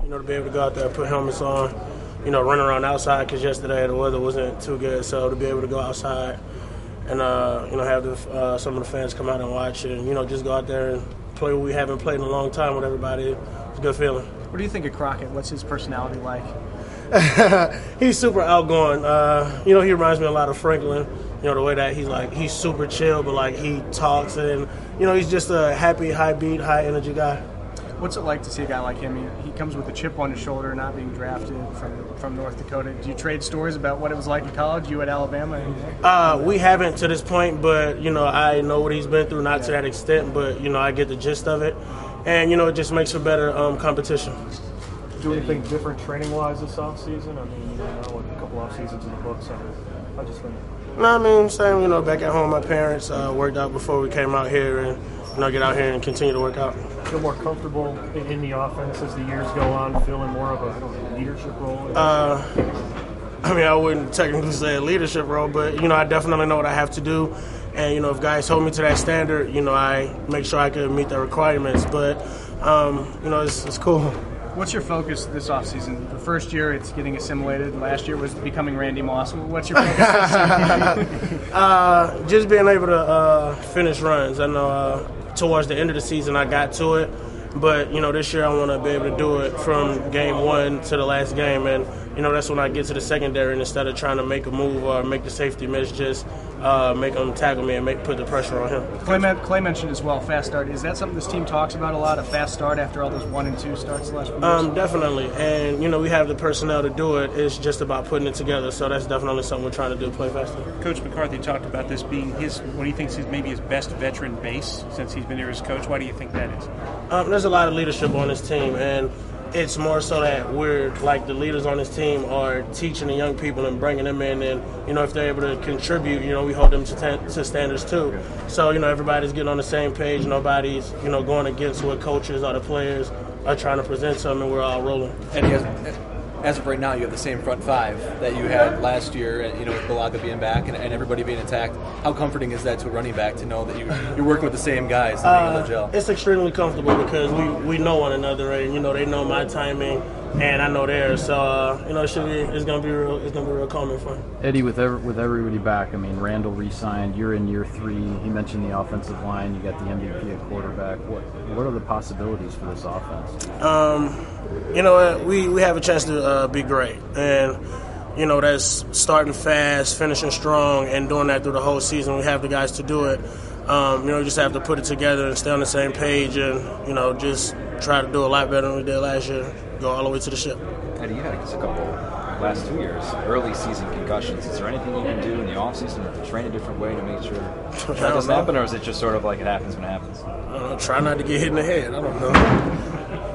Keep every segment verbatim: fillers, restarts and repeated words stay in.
you know, to be able to go out there and put helmets on, you know, run around outside because yesterday the weather wasn't too good. So to be able to go outside and, uh, you know, have the, uh, some of the fans come out and watch and, you know, just go out there and play what we haven't played in a long time with everybody, it's a good feeling. What do you think of Crockett? What's his personality like? He's super outgoing. Uh, you know, he reminds me a lot of Franklin. You know, the way that he's like, he's super chill, but like he talks and, you know, he's just a happy, high beat, high energy guy. What's it like to see a guy like him? He, he comes with a chip on his shoulder, not being drafted from from North Dakota. Do you trade stories about what it was like in college, you at Alabama? Uh, we haven't to this point, but, you know, I know what he's been through, not yeah. to that extent, but, you know, I get the gist of it. And, you know, it just makes for better um, competition. Do anything different training-wise this offseason? I mean, you know, a couple off-seasons in the books. I just think. No, I mean, same, you know, back at home, my parents uh, worked out before we came out here and, you know, get out here and continue to work out. Feel more comfortable in, in the offense as the years go on, feeling more of a, I don't know, leadership role? Uh, I mean, I wouldn't technically say a leadership role, but, you know, I definitely know what I have to do. And, you know, if guys hold me to that standard, you know, I make sure I can meet their requirements. But, um, you know, it's, it's cool. What's your focus this offseason? The first year, it's getting assimilated. Last year was becoming Randy Moss. What's your focus this year? uh, just being able to uh, finish runs. I know uh, towards the end of the season I got to it. But, you know, this year I want to be able to do it from game one to the last game. And, you know, that's when I get to the secondary and instead of trying to make a move or make the safety miss, just uh, make him tackle me and make put the pressure on him. Clay, Clay mentioned as well, fast start. Is that something this team talks about a lot, a fast start after all those one and two starts the last few years? Um, definitely. And, you know, we have the personnel to do it. It's just about putting it together. So that's definitely something we're trying to do, play faster. Coach McCarthy talked about this being his, what he thinks is maybe his best veteran base since he's been here as coach. Why do you think that is? Um, there's a lot of leadership on this team, and it's more so that we're, like, the leaders on this team are teaching the young people and bringing them in, and, you know, if they're able to contribute, you know, we hold them to, ten, to standards too. So, you know, everybody's getting on the same page. Nobody's, you know, going against what coaches or the players are trying to present to them, and we're all rolling. And he has, as of right now, you have the same front five that you had last year, you know, with Bulaga being back and, and everybody being intact. How comforting is that to a running back to know that you, you're working with the same guys and being able to gel? It's extremely comfortable because we, we know one another, and, you know, they know my timing and I know theirs. So, uh, you know, it should be, it's going to be real, it's going to be real calm and fun. Eddie, with every, with everybody back, I mean, Randall re-signed, you're in year three. He mentioned the offensive line. You got the M V P at quarterback. What what are the possibilities for this offense? Um, you know, we, we have a chance to uh, be great. And, you know, that's starting fast, finishing strong, and doing that through the whole season. We have the guys to do it. Um, you know, we just have to put it together and stay on the same page and, you know, just try to do a lot better than we did last year, go all the way to the ship. Eddie, you had a couple last two years, early season concussions. Is there anything you can do in the offseason to train a different way to make sure that doesn't happen, or is it just sort of like it happens when it happens? Uh, try not to get hit in the head. I don't know.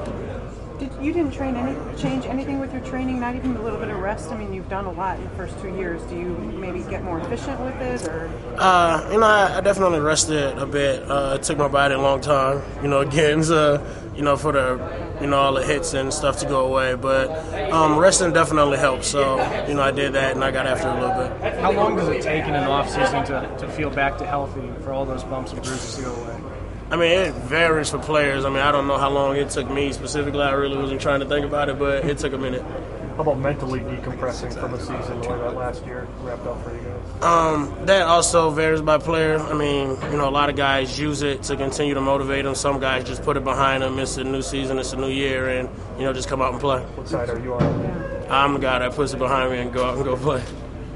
Did, you didn't train any, change anything with your training, not even a little bit of rest? I mean, you've done a lot in the first two years. Do you maybe get more efficient with it? or? Uh, you know, I, I definitely rested a bit. Uh, it took my body a long time, you know, again, so, you know, for the, you know, all the hits and stuff to go away. But um, resting definitely helps. So, you know, I did that and I got after it a little bit. How long does it take in an off-season to, to feel back to healthy for all those bumps and bruises to go away? I mean, it varies for players. I mean, I don't know how long it took me specifically. I really wasn't trying to think about it, but it took a minute. How about mentally decompressing from a season like that last year wrapped up for you guys? Um, that also varies by player. I mean, you know, a lot of guys use it to continue to motivate them. Some guys just put it behind them. It's a new season, it's a new year, and, you know, just come out and play. What side are you on? I'm the guy that puts it behind me and go out and go play.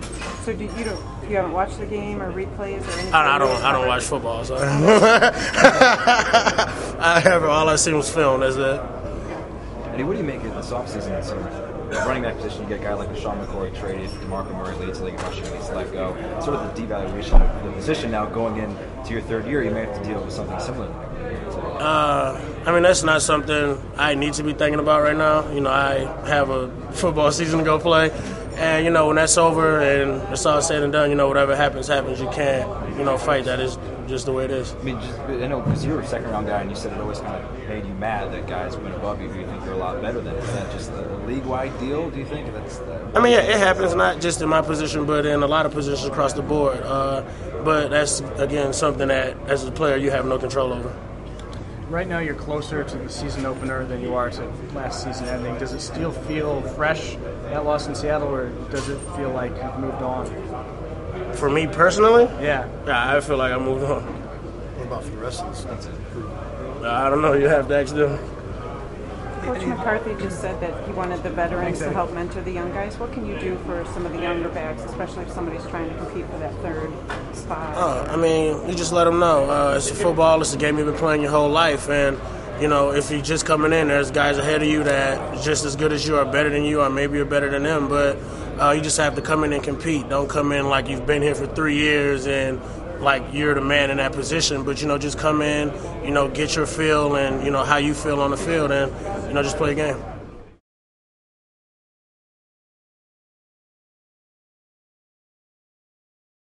So do you don't you haven't watched the game or replays or anything? I, I don't. I don't watch football. So I have all I seen was film. That's it. Eddie, what do you make of this offseason? So, running back position, you get a guy like Sean McCoy traded, DeMarco Murray leads the league in rushing, he's let go. Sort of the devaluation of the position now going into your third year, you may have to deal with something similar. Uh, I mean, that's not something I need to be thinking about right now. You know, I have a football season to go play. And, you know, when that's over and it's all said and done, you know, whatever happens, happens. You can't, you know, fight that. It's just the way it is. I mean, just, I know because you were a second-round guy and you said it always kind of made you mad that guys went above you who you think you're a lot better than. Is that just a league-wide deal, do you think? That's the I mean, yeah, it happens not just in my position, but in a lot of positions across the board. Uh, but that's, again, something that, as a player, you have no control over. right now you're closer to the season opener than you are to last season ending. Does it still feel fresh, that loss in Seattle, or does it feel like you've moved on? For me personally, Yeah. yeah, I feel like I moved on. What about for the rest of the stuff? I don't know. You have to ask them. Coach McCarthy just said that he wanted the veterans to help mentor the young guys. What can you do for some of the younger backs, especially if somebody's trying to compete for that third spot? Uh, I mean, you just let them know. Uh, it's a football. It's a game you've been playing your whole life. And, you know, if you're just coming in, there's guys ahead of you that just as good as you are, better than you, or maybe you're better than them. But uh, you just have to come in and compete. Don't come in like you've been here for three years and like you're the man in that position. But, you know, just come in, you know, get your feel and, you know, how you feel on the field and, you know, just play a game.